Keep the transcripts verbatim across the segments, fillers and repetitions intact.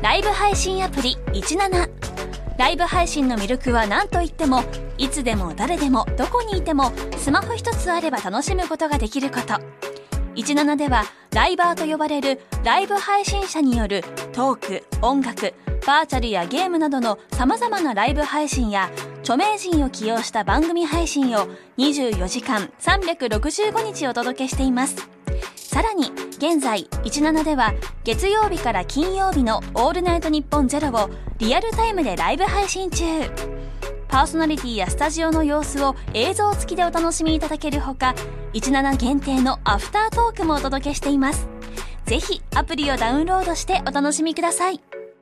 ライブ配信アプリいちなな。ライブ配信の魅力は何といっても、いつでも誰でもどこにいてもスマホ一つあれば楽しむことができること。いちななではライバーと呼ばれるライブ配信者によるトーク、音楽、バーチャルやゲームなどの様々なライブ配信や著名人を起用した番組配信をにじゅうよじかんさんびゃくろくじゅうごにちお届けしています。さらに現在いちななでは月曜日から金曜日のオールナイトニッポンゼロをリアルタイムでライブ配信中。パーソナリティやスタジオの様子を映像付きでお楽しみいただけるほか、いちなな限定のアフタートークもお届けしています。ぜひアプリをダウンロードしてお楽しみください。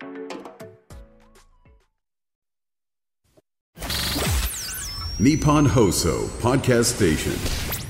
ニッポン放送ポッドキャストステーション。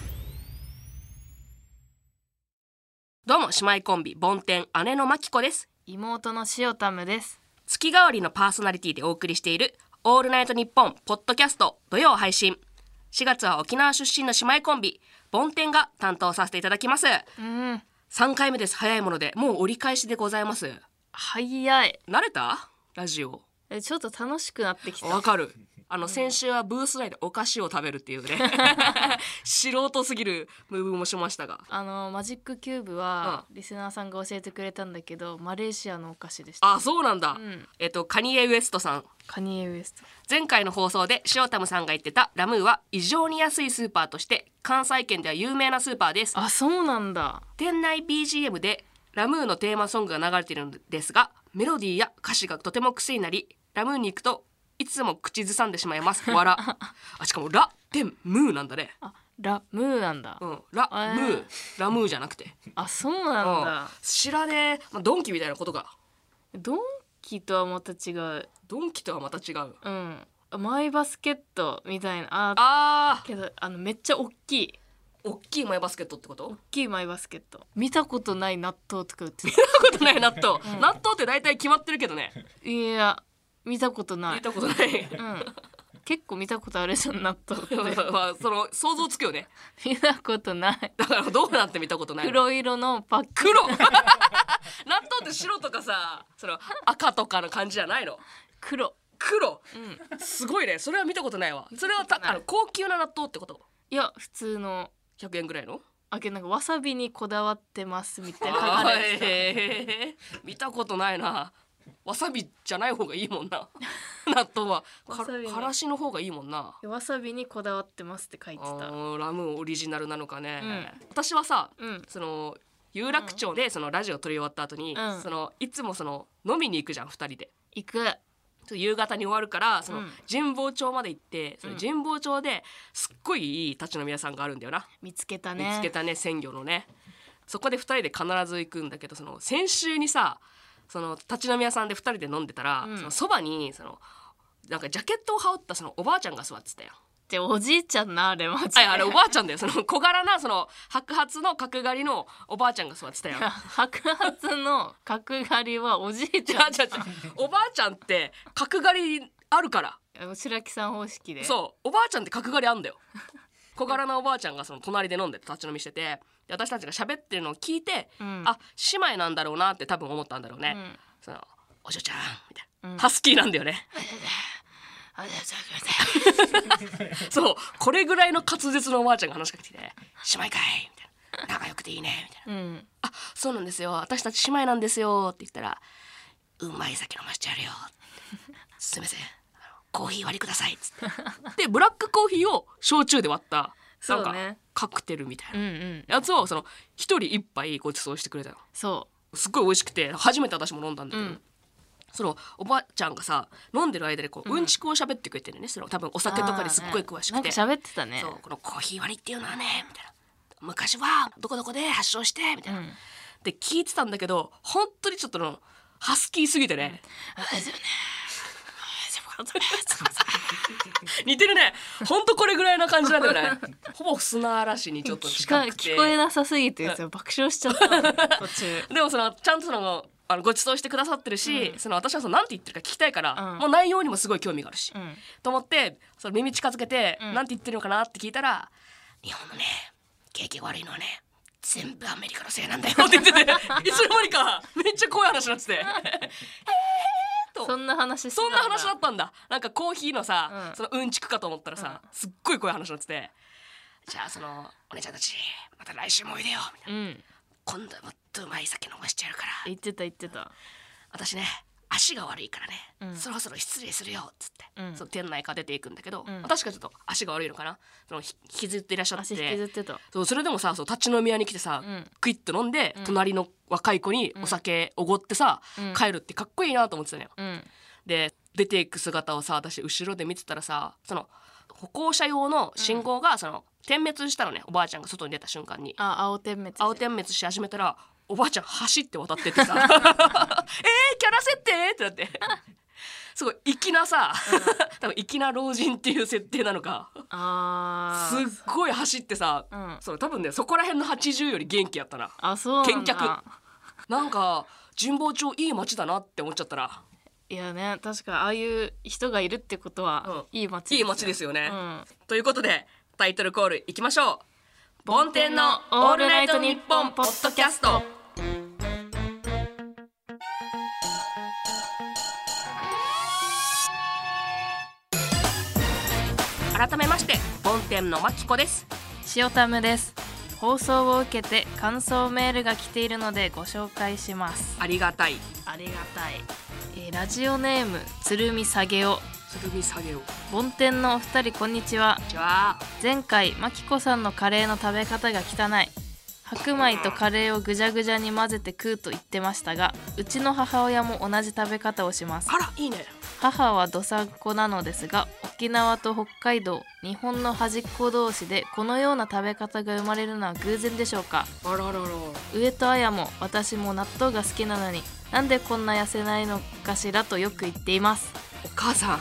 どうも、姉妹コンビボンテン姉のまきこです。 妹のしおたむです。 月替わりのパーソナリティでお送りしているオールナイトニッポンポッドキャスト土曜配信。しがつは沖縄出身の姉妹コンビボンテンが担当させていただきます。 うん、 さんかいめです。早いものでもう折り返しでございます。 早い。 慣れた？ラジオえちょっと楽しくなってきた。 わかる。あの先週はブース内でお菓子を食べるっていうね素人すぎるムーブもしましたが、 あのマジックキューブは、うん、リスナーさんが教えてくれたんだけどマレーシアのお菓子でした。 あ、そうなんだ、うん、えっとカニエ・ウエストさん。 カニエ・ウエスト、 前回の放送でしおたむさんが言ってたラムーは異常に安いスーパーとして関西圏では有名なスーパーです。 あ、そうなんだ。 店内 ビージーエム でラムーのテーマソングが流れているんですが、メロディーや歌詞がとても癖になり、ラムーに行くといつも口ずさんでしまいます。わらあ、しかもラってムーなんだね。 あ、ラムーなんだ、 うん、ラ、えー、ムーラムーじゃなくて。 あ、そうなんだ、 うん、知らねえ、まあ、ドンキみたいなことか。 ドンキとはまた違う。 ドンキとはまた違う。 うん、マイバスケットみたいな。ああけどあのめっちゃ大きい大きいマイバスケットってこと？ 大きいマイバスケット。見たことない納豆とか売って見たことない納豆、うん、納豆って大体決まってるけどね。 いや見たことない。 見たことない、 うん、結構見たことあるじゃん納豆ってまあその想像つくよね。 見たことない。 だからどうなって見たことないの？ 黒色のパック。 黒納豆って白とかさ、その赤とかの感じじゃないの？ 黒黒、うん、すごいね。それは見たことないわ。それはたあの高級な納豆ってこと？ いや普通のひゃくえんぐらいの。 あけなんかわさびにこだわってますみたいな書かれてた。 えー、見たことないな。わさびじゃない方がいいもんな納豆はかからしの方がいいもんな。 わさびにこだわってますって書いてた。 ラムオリジナルなのかね、 うん、 私はさ、 うん、 その有楽町でそのラジオ撮り終わった後に、うん、そのいつもその飲みに行くじゃんふたりで。 行く。 夕方に終わるからその、うん、神保町まで行ってその神保町ですっごいいい立ち飲み屋さんがあるんだよな。 見つけたね。 見つけたね、鮮魚のね。そこでふたりで必ず行くんだけど、その先週にさその立ち飲み屋さんでふたりで飲んでたら、うん、そのそばにそのなんかジャケットを羽織ったそのおばあちゃんが座ってたよ。 でおじいちゃんなあれマジで。 あれおばあちゃんだよ。その小柄なその白髪の角刈りのおばあちゃんが座ってたよ。 白髪の角刈りはおじいちゃん。 ちゃちゃおばあちゃんって角刈りあるから。 白木さん方式で。 そうおばあちゃんって角刈りあんだよ。小柄なおばあちゃんがその隣で飲んで立ち飲みしてて、で私たちが喋ってるのを聞いて、うん、あ姉妹なんだろうなって多分思ったんだろうね、うん、そのお嬢ちゃんみたいな、うん、ハスキーなんだよねそうこれぐらいの滑舌のおばあちゃんが話しかけてきて姉妹かいみたいな、仲良くていいねみたいな、うん、あそうなんですよ私たち姉妹なんですよって言ったら、うまい酒飲ましてやるよすいませんコーヒー割りくださいっつってでブラックコーヒーを焼酎で割ったなんかカクテルみたいなやつをその一人一杯ご馳走してくれたの。 そうすっごい美味しくて初めて私も飲んだんだけど、うん、そのおばあちゃんがさ飲んでる間でこう、うん、うんちくを喋ってくれてるね。その多分お酒とかですっごい詳しくて、 ね、なんか喋ってたね。 そうこのコーヒー割りっていうのはねみたいな、昔はどこどこで発祥してみたいな、うん、で聞いてたんだけど本当にちょっとのハスキーすぎてね、うん、あでもね似てるね。ほんとこれぐらいな感じなんだよね。ほぼ砂嵐にちょっと近くて聞こえなさすぎて爆笑しちゃった途中でもそのちゃんとそのあのご馳走してくださってるし、うん、その私はその何て言ってるか聞きたいから、うん、もう内容にもすごい興味があるし、うん、と思ってその耳近づけて、うん、何て言ってるのかなって聞いたら、日本のね景気悪いのはね全部アメリカのせいなんだよって言ってていつの間にかめっちゃちゃ怖い話になっててとそんな話してたそんな話だったんだ。なんかコーヒーのさ、 うんそのうんちくかと思ったらさ、 うんすっごい怖い話になってて、じゃあそのお姉ちゃんたちまた来週もおいでよみたいな、 うん今度はもっとうまい酒飲ましてやるから、 言ってた言ってた。 私ね足が悪いからね、 うんそろそろ失礼するよっつって、 うんその店内から出ていくんだけど、 うん確かちょっと足が悪いのかな、そのひ引きずっていらっしゃって足引きずってた。 そうそれでもさ、そう立ち飲み屋に来てさ、 うんクイッと飲んで、 うん隣の若い子にお酒おごってさ、 うん帰るってかっこいいなと思ってたのよ。 うんで出ていく姿をさ、私後ろで見てたらさ、その歩行者用の信号がその点滅したのね、おばあちゃんが外に出た瞬間にあ青点滅。 青点滅し始めたらおばあちゃん走って渡ってってさえー、キャラ設定ってなってすごい粋なさ、多分粋な老人っていう設定なのか、 あすっごい走ってさ、 うんそう多分ねそこら辺のはちじゅうより元気やったな。 あそうなんだ。 見客なんか神保町いい街だなって思っちゃったら、 いやね、確かああいう人がいるってことは、 うんいい街いい街ですよね、 うんということでタイトルコールいきましょう。ボンテンのオールナイトニッポンポッドキャスト。改めましてボンテンのまきこです。 塩タムです。放送を受けて感想メールが来ているのでご紹介します。 ありがたい。 ありがたい。えーラジオネームつるみさげお。 つるみ下げを。 ボンテンのお二人こんにちは。 じゃあ前回まきこさんのカレーの食べ方が汚い、白米とカレーをぐじゃぐじゃに混ぜて食うと言ってましたが、うちの母親も同じ食べ方をします。 あらいいね。 母はどさんこなのですが、沖縄と北海道、日本の端っこ同士でこのような食べ方が生まれるのは偶然でしょうか。 あららら。 上戸彩も私も納豆が好きなのになんでこんな痩せないのかしらとよく言っています。 お母さん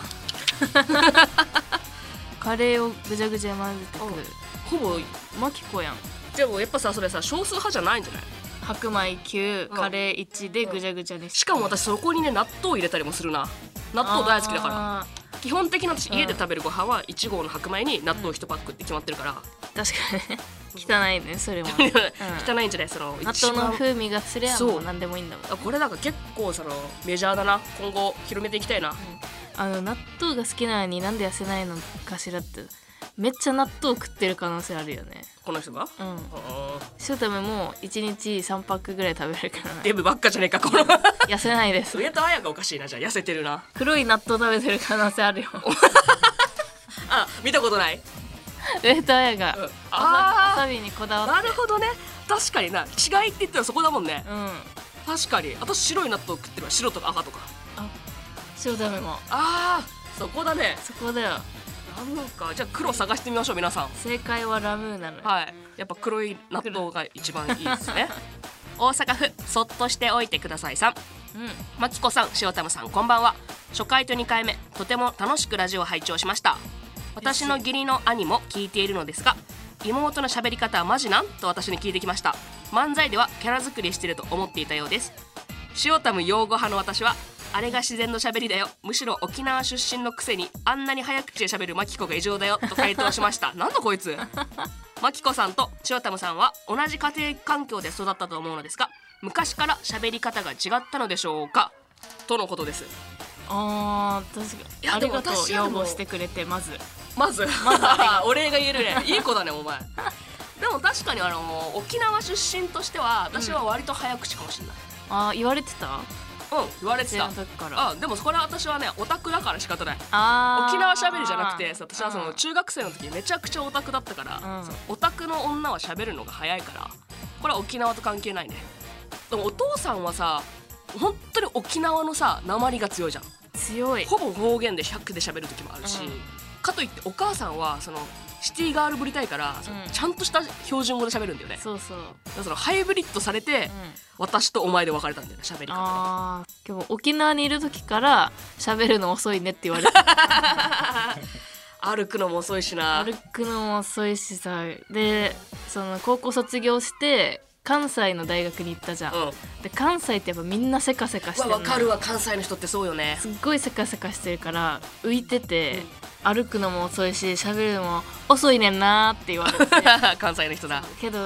カレーをぐじゃぐじゃ混ぜて食う。 ほぼマキコやん。 でもやっぱさそれさ少数派じゃないんじゃない？ 白米きゅう、 うんカレーいちでぐじゃぐじゃにして、 しかも私そこにね納豆入れたりもするな。納豆大好きだからあ基本的に私うん家で食べるご飯はいち合の白米に納豆いちパックって決まってるから、 ー確かに汚いねそれも、うん汚いんじゃないその納一番豆の風味がすればそうもう何でもいいんだもん。 あこれなんか結構そのメジャーだな。今後広めていきたいな。 あの納豆が好きなのになんで痩せないのかしらってめっちゃ納豆食ってる可能性あるよね。 この人がうん。 あショタムもいちにちさんパックぐらい食べるからね。 デブばっかじゃねえかこの痩せないです。 上戸彩がおかしいな。じゃあ痩せてるな。 黒い納豆食べてる可能性あるよ。 あ見たことない。 上戸彩がうんわあさびにこだあわって。 なるほどね。確かにな違いって言ったらそこだもんね。 うん。 確かに私白い納豆食ってるわ。白とか赤とか。 ショタムもあーそこだね。 そこだよ。 なんかじゃあ黒探してみましょう皆さん。 正解はラムーなのよ。 はいやっぱ黒い納豆が一番いいですね大阪府そっとしておいてくださいさん。 うん。 まきこさん塩田さんこんばんは。初回とにかいめとても楽しくラジオを拝聴しました。私の義理の兄も聞いているのですが、妹の喋り方はマジなんと私に聞いてきました。漫才ではキャラ作りしてると思っていたようです。塩田用語派の私はあれが自然の喋りだよ、むしろ沖縄出身のくせにあんなに早口で喋るマキコが異常だよと回答しましたなんだこいつ。マキコさんと塩田さんは同じ家庭環境で育ったと思うのですが、昔から喋り方が違ったのでしょうかとのことです。 あー確かに。 いやでもありがとう私はでも擁護してくれてまず。 まずお礼が言えるね。いい子だねお前でも確かにあの沖縄出身としては私は割と早口かもしれない。 あー言われてた？ うん、言われて生た。 の時から。 あでもこれは私はねオタクだから仕方ない。 あー沖縄喋りじゃなくて私はそのうん中学生の時めちゃくちゃオタクだったから、 うんそのオタクの女は喋るのが早いからこれは沖縄と関係ないね。でもお父さんはさ本当に沖縄のさ訛りが強いじゃん。 強い。 ほぼ方言でひゃくで喋る時もあるし、 うんかといってお母さんはそのシティガールぶりたいから、そのうんちゃんとした標準語で喋るんだよね。 そうそう。 だからそのハイブリッドされて、 うん。 私とお前で分かれたんだよね喋り方が。 あー今日沖縄にいる時から喋るの遅いねって言われて歩くのも遅いしな。 歩くのも遅いしさ。でその高校卒業して関西の大学に行ったじゃん、 うん、 で関西ってやっぱみんなせかせかしてるの。 わ分かるわ関西の人ってそうよね。 すっごいせかせかしてるから浮いてて、歩くのも遅いし喋るのも遅いねんなーって言われて関西の人だ。 けど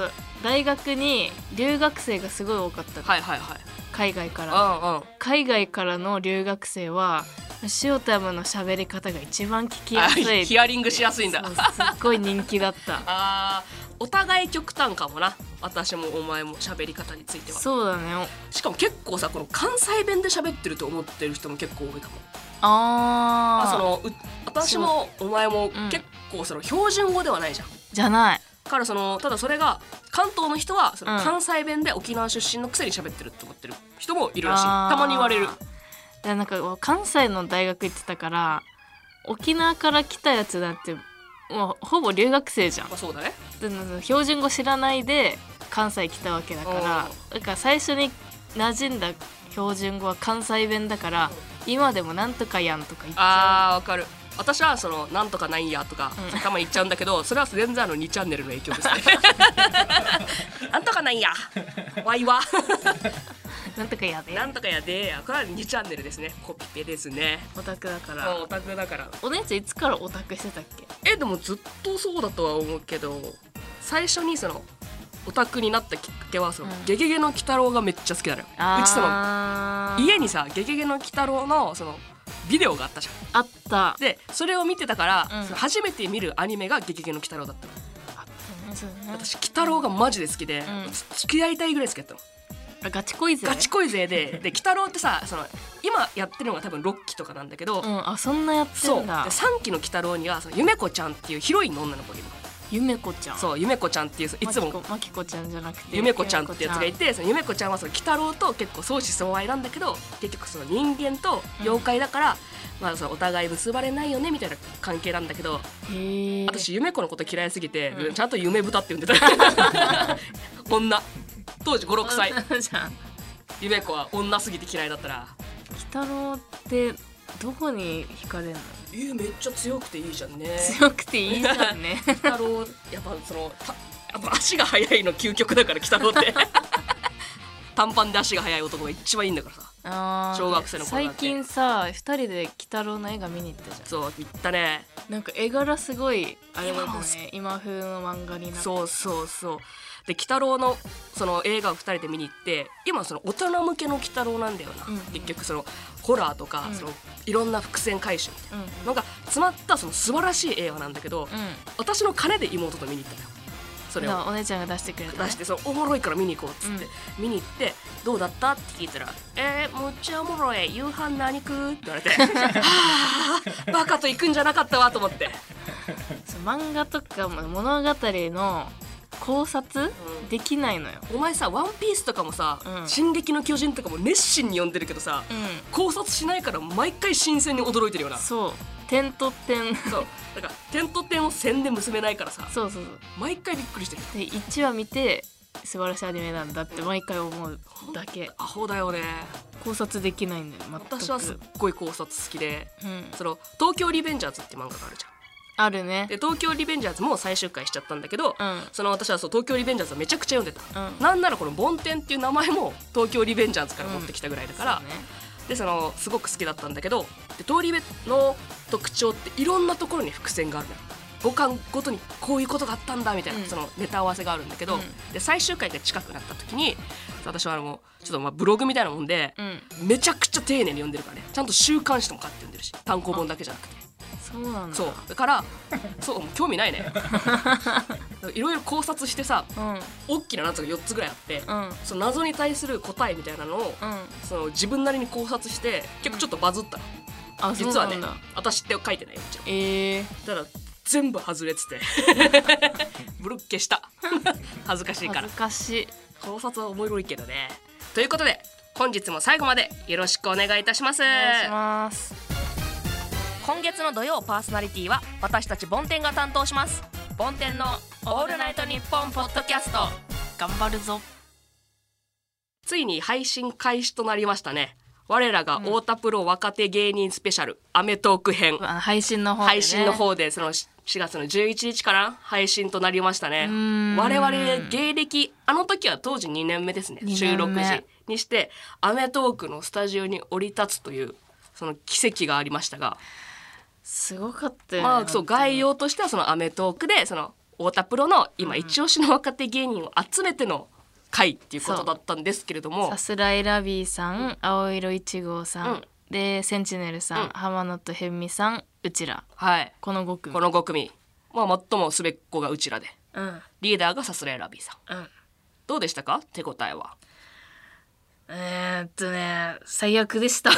大学に留学生がすごい多かったの、 はいはいはい。 海外かうら。 んうん。 海外からの留学生はしおたむの喋り方が一番聞きやあすい。 ヒアリングしやすいんだ。 そうすっごい人気だったあー、お互い極端かもな。私もお前も喋り方については。 そうだね。 しかも結構さ、この関西弁で喋ってると思ってる人も結構多いかも。 あーあそのう私もお前もうん結構その標準語ではないじゃん。 じゃない。 だからそのただそれが関東の人はそのうん関西弁で沖縄出身のくせに喋ってるって思ってる人もいるらしい。 あーたまに言われる。 いやなんか関西の大学行ってたから沖縄から来たやつなんてもうほぼ留学生じゃん。 まあそうだね。 で標準語知らないで関西来たわけだからだから最初に馴染んだ標準語は関西弁だから今でもなんとかやんとか言っちゃあーわかる。私はそのなんとかないんやとかうんたまに言っちゃうんだけど、それは全然あのにチャンネルの影響ですね。なんとかないんやわいはうなんとかやでなんとかやでや、これはにチャンネルですね。コピペですね。 オタクだかうんら。 オタクだから。 お姉ちゃんいつからオタクしてたっけ？ えでもずっとそうだとは思うけど、最初にそのオタクになったきっかけはその、 うんゲゲゲの鬼太郎がめっちゃ好きなのよ。 あーうちその家にさゲゲゲの鬼太郎のそのビデオがあったじゃん。 あったでそれを見てたから、 うんその初めて見るアニメがゲゲゲの鬼太郎だったの。 あったねそうね。 私鬼太郎がマジで好きで、 ん付き合いたいぐらい好きだったの。 あガチ恋勢。 ガチ恋勢でで鬼太郎ってさその今やってるのが多分ろっきとかなんだけど、 うんあそんなやってそうんだで。さんきの鬼太郎にはそのゆめこちゃんっていうヒロインの女の子がいるの。 ゆめこちゃん。 そうゆめこちゃんっていういつもまきこちゃんじゃなくてゆめこちゃんってやつがいて、そのゆめこちゃんはその鬼太郎と結構相思相愛なんだけど、結局その人間と妖怪だから、まあそのお互い結ばれないよねみたいな関係なんだけど、 へえ。 私ゆめこのこと嫌いすぎて、 うんちゃんと夢豚って呼んでた。女当時ごろくさいじゃん。 ゆめこは女すぎて嫌いだったら、 鬼太郎ってどこに惹かれんの？ えー、めっちゃ強くていいじゃんね。 強くていいじゃんね。 鬼太郎やっぱそのたやっぱ足が速いの究極だから鬼太郎って短パンで足が速い男が一番いいんだからさ。 あー小学生の頃だって最近さふたりで鬼太郎の映画見に行ったじゃん。 そう言ったね。 なんか絵柄すごいあれだ今もね今風の漫画になって。 そうそうそう。で鬼太郎のその映画をふたりで見に行って、今その大人向けの鬼太郎なんだよな、 うんうん結局そのホラーとか、 うんそのいろんな伏線回収みたいうんうんなのが詰まったその素晴らしい映画なんだけど、 うん。 私の金で妹と見に行ったのよ。それをだからお姉ちゃんが出してくれた、ね、 出してそのおもろいから見に行こうっつって、 うん見に行ってどうだったって聞いたら「えー、むっちゃおもろい夕飯何食う?」って言われて「はあバカと行くんじゃなかったわ」と思ってそう漫画とかも物語の考察、 んできないのよ。 お前さ「ワンピースとかもさ「 うん進撃の巨人」とかも熱心に読んでるけどさ、 うん考察しないから毎回新鮮に驚いてるよな。 そう点と点そうだから点と点を線で結べないからさそうそうそう毎回びっくりしてる。 でいちわ見て素晴らしいアニメなんだって毎回思うだけ。 アホだよね。 考察できないんだよ全く。 私はすっごい考察好きで、 うん、 その東京リベンジャーズって漫画があるじゃん。 あるね。 で東京リベンジャーズも最終回しちゃったんだけど、 うんその私はそう東京リベンジャーズをめちゃくちゃ読んでた、 うんなんならこの梵天っていう名前も東京リベンジャーズから持ってきたぐらいだから、 そうねでそのすごく好きだったんだけど、で通り部の特徴っていろんなところに伏線があるのよ。ごかんごとにこういうことがあったんだみたいな、 うんそのネタ合わせがあるんだけど、 うんで最終回が近くなった時に私はあのちょっとまあブログみたいなもんで、 うんめちゃくちゃ丁寧に読んでるからね。ちゃんと週刊誌とも買って読んでるし、単行本だけじゃなくて。 そうなんだ。 そうだからそう興味ないね。いろいろ考察してさ、 うん大きな謎がよっつぐらいあって、 うんその謎に対する答えみたいなのを、 うんその自分なりに考察して結構ちょっとバズったの、 あそう実はねなんだ。 私って書いてないよもちろん。 えー、 ただ全部外れててブロック消した恥ずかしいから恥ずかしい。 考察はおもろいけどね。ということで本日も最後までよろしくお願いいたします。 お願いします。 今月の土曜パーソナリティは私たちボンテンが担当します。ボンテンのオールナイトニッポンポッドキャスト、 頑張るぞ。 ついに配信開始となりましたね。我らが太田プロ若手芸人スペシャルアメトーク編、 あ配信の方で、ね、 配信の方でそのしがつのじゅういちにちから配信となりましたね。 ん我々芸歴あの時は当時にねんめですね。 にねんめ収録時にしてアメトークのスタジオに降り立つというその奇跡がありましたが、 すごかったよね。 まあそう本当に概要としてはそのアメトークでその太田プロの今一押しの若手芸人を集めての回っていうことだったんですけれども、 さすらいラビーさん、うん、青色いち号さん、うん、でセンチネルさん、うん、浜野とへんみさん、うちら、 はい、 このご組このご組、まあ、最もすべっ子がうちらで、うん、リーダーがさすらいラビーさん、うん、どうでしたか手応えは。 えー、っとね最悪でしたあ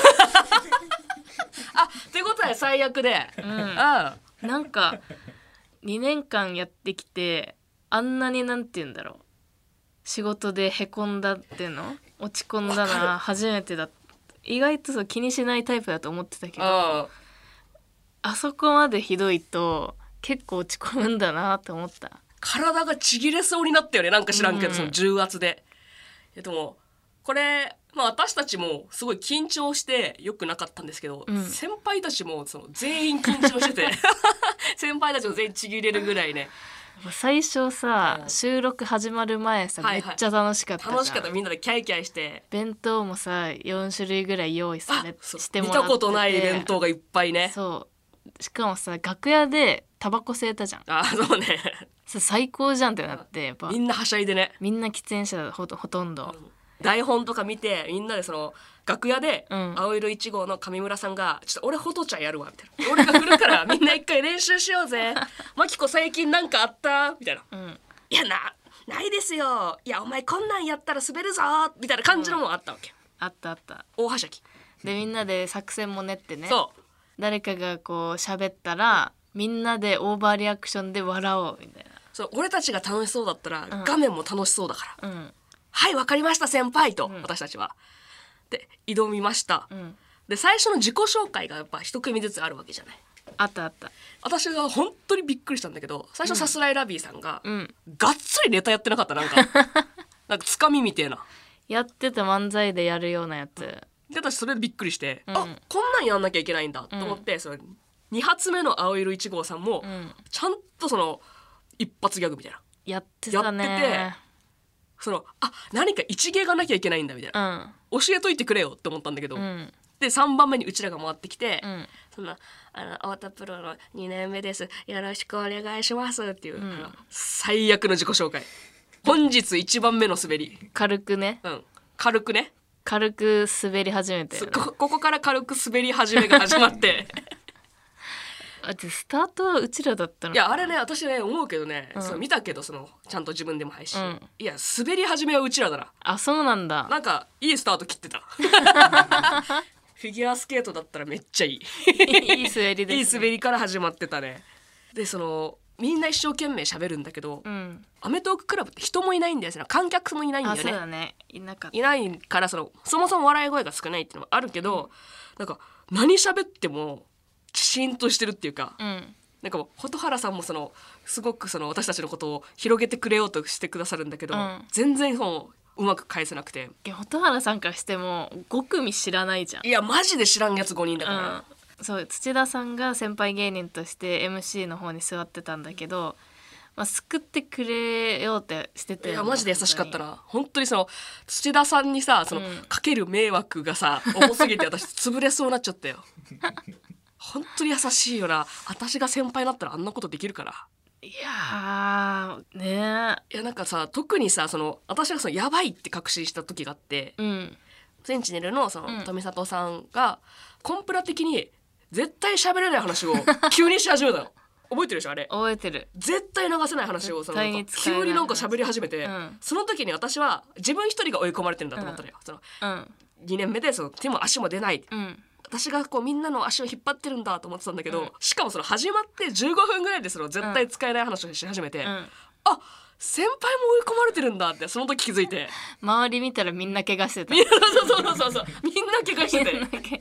手応え最悪で、うん、うん、 なんかにねんかんやってきてあんなになんて言うんだろう、仕事でへこんだっていうの落ち込んだな初めてだった。意外とそう気にしないタイプだと思ってたけど、あ, あそこまでひどいと結構落ち込むんだなって思った。 体がちぎれそうになったよね、なんか知らんけど、うん、その重圧で。えでもこれ、まあ、私たちもすごい緊張してよくなかったんですけど、うん、先輩たちもその全員緊張してて先輩たちも全員ちぎれるぐらいね。 最初さ、うん、収録始まる前さ、はいはい、めっちゃ楽しかったじゃん。 楽しかった、みんなでキャイキャイして、 弁当もさよんしゅるいぐらい用意されしてもらってて、 見たことない弁当がいっぱいね。 そうしかもさ楽屋でタバコ吸えたじゃん。 あそうね最高じゃんってなって、やっぱみんなはしゃいでね、 みんな喫煙者だ ほ, ほとんど、うん、 台本とか見てみんなでその楽屋で、うん、青色いち号の上村さんがちょっと俺ホトちゃんやるわみたいな、俺が来るからみんな一回練習しようぜマキコ最近なんかあったみたいな、うん、いやなないですよ、いやお前こんなんやったら滑るぞみたいな感じのもあったわけ、 うん、あったあった。 大はしゃぎでみんなで作戦も練ってね、 そう誰かがこう喋ったらみんなでオーバーリアクションで笑おうみたいな。 そう俺たちが楽しそうだったら、うん、画面も楽しそうだから、うん、はいわかりました先輩と、うん、私たちはで挑みました、うん、で最初の自己紹介がやっぱ一組ずつあるわけじゃない。 あったあった。 私が本当にびっくりしたんだけど、最初さすらいラビーさんが、うん、がっつりネタやってなかった。なんかなんかつかみみてえなやってた漫才でやるようなやつ、うん、 で私それでびっくりして、うん、あこんなんやんなきゃいけないんだと思って、うん、そのに発目の青色いち号さんも、うん、ちゃんとその一発ギャグみたいなやってたね。 やってて、そのあ何か一芸がなきゃいけないんだみたいな、うん、教えといてくれよって思ったんだけど、うん、でさんばんめにうちらが回ってきて、うん、そのあの太田プロのにねんめですよろしくお願いしますっていう、うん、あの最悪の自己紹介本日いちばんめの滑り軽くね、 うん、軽くね軽く滑り始めて、ね、 こ, ここから軽く滑り始めが始まってあスタートはうちらだったの。 いやあれね私ね思うけどね、うん、その見たけどそのちゃんと自分でも配信、うん、いや滑り始めはうちらだな。 あそうなんだ。 なんかいいスタート切ってたフィギュアスケートだったらめっちゃいいいい滑りです、ね、 いい滑りから始まってたね。でそのみんな一生懸命喋るんだけど、うん、アメトーククラブって人もいないんだよね、観客もいないんだよね。 あそうだね、いなかった。 いないからそのそもそも笑い声が少ないっていうのもあるけど、うん、なんか何喋ってもきちんとしてるっていうか、うん、なんかもう蛍原さんもそのすごくその私たちのことを広げてくれようとしてくださるんだけど、うん、全然そのうまく返せなくて。 蛍原さんからしてもご組知らないじゃん。 いやマジで知らんやつごにんだから、 うん、そう土田さんが先輩芸人として エムシー の方に座ってたんだけど、まあ、救ってくれようってしてて、 いやマジで優しかったな本当に。その土田さんにさその、うん、かける迷惑がさ重すぎて私潰れそうになっちゃったよ本当に優しいよな。私が先輩だったらあんなことできるから。 いやーねいやなんかさ特にさその私がそのやばいって確信した時があって、うん、センチネルのその富里さんがコンプラ的に絶対喋れない話を急にし始めたの覚えてるでしょあれ。 覚えてる。 絶対流せない話をそのに急になんか喋り始めて、うん、その時に私は自分一人が追い込まれてるんだと思ったのよ、うん、その、うん、にねんめでその手も足も出ない、うん私がこうみんなの足を引っ張ってるんだと思ってたんだけど、うん、しかもその始まってじゅうごふんぐらいでその絶対使えない話をし始めて、うん、あ先輩も追い込まれてるんだってその時気づいて、 周り見たらみんな怪我してた。 みんなそうそうそうそうみんな怪我してて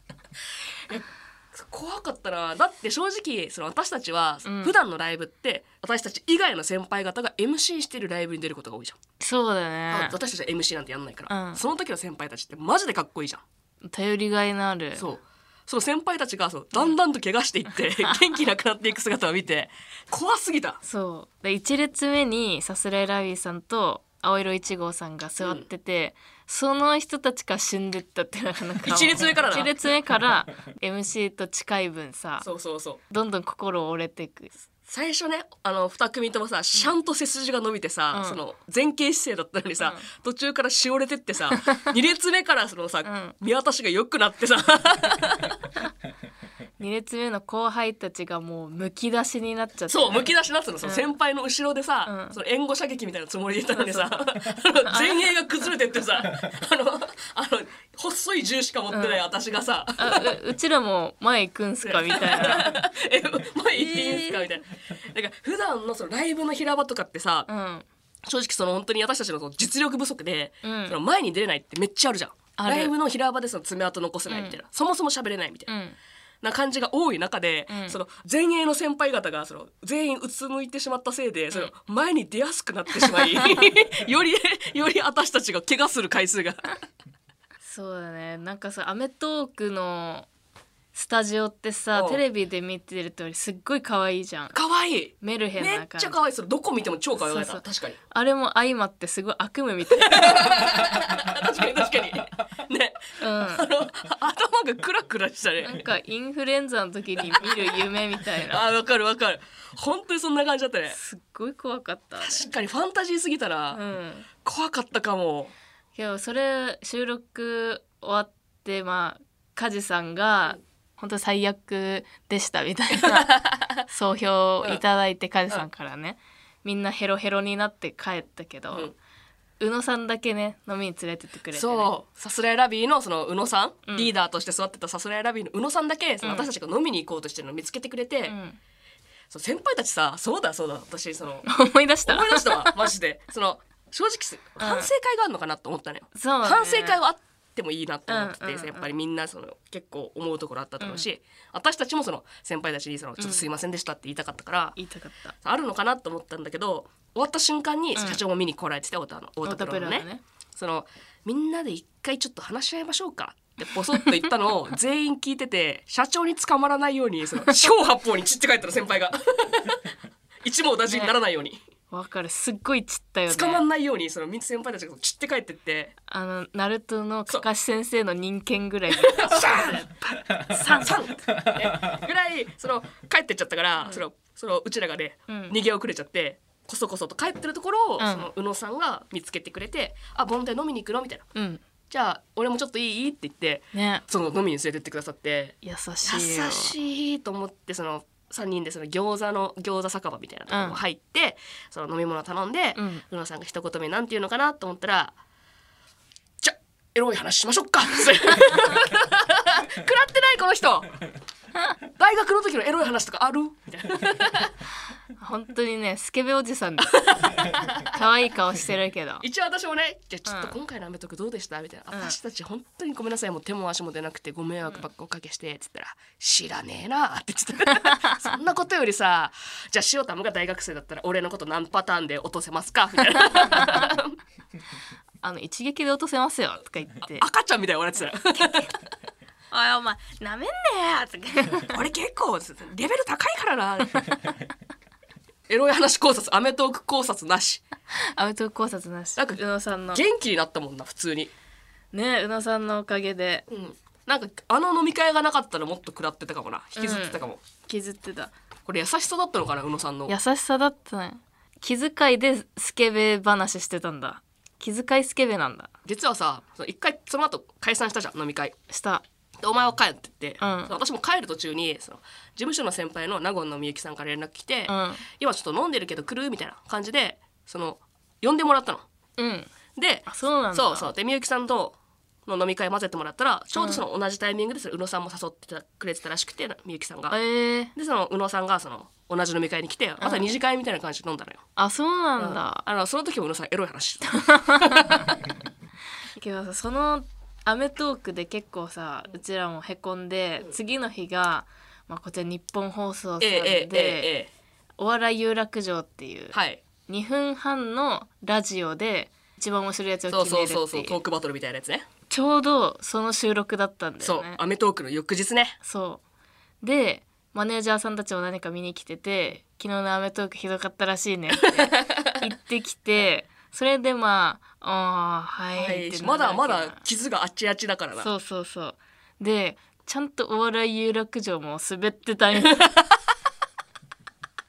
怖かったな。だって正直その私たちは普段のライブって、うん、私たち以外の先輩方が エムシー してるライブに出ることが多いじゃん。 そうだね。 私たちは エムシー なんてやんないから、うん、その時の先輩たちってマジでかっこいいじゃん。 頼りがいのある。 そうその先輩たちがそうだんだんと怪我していって元気なくなっていく姿を見て怖すぎた。 そうでいち列目にさすらいラビーさんと青色いち号さんが座ってて、うん、その人たちが死んでったってなんかいち列目からないち列目から エムシー と近い分さそうそうそうどんどん心折れていく。 最初ねあのに組ともさシャンと背筋が伸びてさ、 うん、 その前傾姿勢だったのにさ、 うん、 途中からしおれてってさに列目からそのさ、うん、見渡しが良くなってさに列目の後輩たちがもうむき出しになっちゃって、 そうむき出しになってたの、その先輩の後ろでさ、うん、その援護射撃みたいなつもりでいたのにさ前衛が崩れてってさあのあの細い銃しか持ってない私がさ、 うん、あ う, うちらも前行くんすかみたいなえ前行っていいんすかみたいな。だから普段のそのライブの平場とかってさ、うん、正直その本当に私たちのその実力不足で、うん、その前に出れないってめっちゃあるじゃん。ライブの平場でその爪痕残せないみたいな、うん、そもそも喋れないみたいな、うん、な感じが多い中で、うん、その前衛の先輩方がその全員うつむいてしまったせいで、うん、その前に出やすくなってしまいよりより私たちが怪我する回数がそうだね。なんかさアメトークのスタジオってさテレビで見てるとよりすっごい可愛いじゃん。 可愛いメルヘンな感じ。 めっちゃ可愛い。それどこ見ても超可愛い。確かにあれも相まってすごい悪夢みたいな確かに確かにね、うん、あの頭がクラクラしたね。 なんかインフルエンザの時に見る夢みたいなあ、わかるわかる。本当にそんな感じだったね。 すっごい怖かった、ね、 確かにファンタジーすぎたら、うん、怖かったかも。 けどそれ収録終わってまあ梶さんが、うん、本当最悪でしたみたいな総評いただいて、梶さんからね、みんなヘロヘロになって帰ったけど、うん、宇野さんだけね飲みに連れてってくれて、ね、 そうさすらいラビーのその宇野さん、うん、リーダーとして座ってたさすらいラビーの宇野さんだけ、その私たちが飲みに行こうとしてるのを見つけてくれて、うん、そう先輩たちさ、そうだそうだ私その思い出した思い出したわマジで。その正直反省会があるのかなと思ったのよ、 うんそうね、 反省会はあってもいいなと思ってて、うんうんうん、やっぱりみんなその結構思うところあったと思うし、うん、私たちもその先輩たちにそのちょっとすいませんでしたって言いたかったから、うん、 言いたかったあるのかなと思ったんだけど、終わった瞬間に社長も見に来られてて、太田の太田プロのね、ねそのみんなで一回ちょっと話し合いましょうかってポソッと言ったのを全員聞いてて、社長に捕まらないようにその四方八方に散って帰ったの先輩が一網打尽にならないように、ね、 わかる。すっごい散ったよね。 捕まんないようにそのみんな先輩たちが散って帰ってって、 あのナルトのかかし先生の人間ぐらいサンサンぐらいその帰ってっちゃったから、うん、そのそのうちらがね、うん、逃げ遅れちゃってこそこそと帰ってるところを、うん、その宇野さんが見つけてくれて、あボンで飲みに行くのみたいな、うん、じゃあ俺もちょっといいって言って、ね、その飲みに連れてってくださって、 優しいよ優しいと思って、そのさんにんでその餃子の餃子酒場みたいなところ入って、うん、その飲み物頼んで、うん、宇野さんが一言目なんて言うのかなと思ったら、じゃエロい話しましょうか食らってないこの人大学の時のエロい話とかあるみたいな本当にねスケベおじさんです可愛い顔してるけど、 一応私もね、じゃあちょっと今回のアメトークどうでしたみたいな、うん、私たち本当にごめんなさい、もう手も足も出なくてご迷惑ばっかおかけしてって言ったら、知らねえなって言ってそんなことよりさ、じゃあ塩田が大学生だったら俺のこと何パターンで落とせますかみたいなあの一撃で落とせますよとか言って赤ちゃんみたいな笑ってたらおいお前なめんねえ俺結構レベル高いからなエロい話考察、アメトーク考察なしアメトーク考察なし。 なんか宇野さんの元気になったもんな普通にね、宇野さんのおかげで、 うん、なんかあの飲み会がなかったらもっと食らってたかもな、引きずってたかも、うん、 引きずってた。 これ優しさだったのかな、宇野さんの優しさだったね。気遣いでスケベ話してたんだ。気遣いスケベなんだ。 実はさ、一回その後解散したじゃん、飲み会した。 でお前は帰ってって、うん、私も帰る途中にその事務所の先輩の納言のみゆきさんから連絡来て、うん、今ちょっと飲んでるけど来るみたいな感じでその呼んでもらったの、うん、でそうなんだ。 そうそうでみゆきさんとの飲み会混ぜてもらったらちょうどその同じタイミングでその宇野さんも誘ってくれてたらしくて、みゆきさんが、えー、でその宇野さんがその同じ飲み会に来て、また二次会みたいな感じで飲んだのよ。 あ、そうなんだ。 うん、あのその時も宇野さんエロい話してたけどさ、そのアメトークで結構さうちらもへこんで、うん、次の日が、まあ、こちら日本放送さんで、ええええ、お笑い有楽町っていう、はい、にふんはんのラジオで一番面白いやつを決めるっていう、そうそうそうトークバトルみたいなやつね。 ちょうどその収録だったんだよね。 そうアメトークの翌日ね。 そうでマネージャーさんたちも何か見に来てて、昨日のアメトークひどかったらしいねって言ってきてそれでまああはい、はい、ってまだまだ傷があっちあっちだからな。 そうそうそうでちゃんとお笑い有楽町も滑ってたんよ